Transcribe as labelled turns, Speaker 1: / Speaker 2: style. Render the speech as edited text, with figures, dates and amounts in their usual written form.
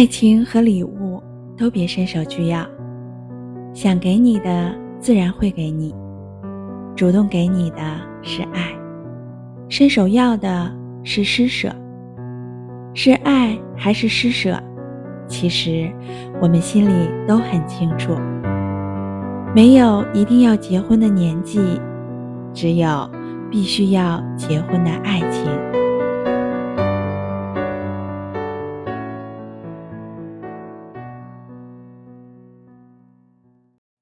Speaker 1: 爱情和礼物都别伸手去要，想给你的自然会给你，主动给你的是爱，伸手要的是施舍。是爱还是施舍，其实我们心里都很清楚。没有一定要结婚的年纪，只有必须要结婚的爱情。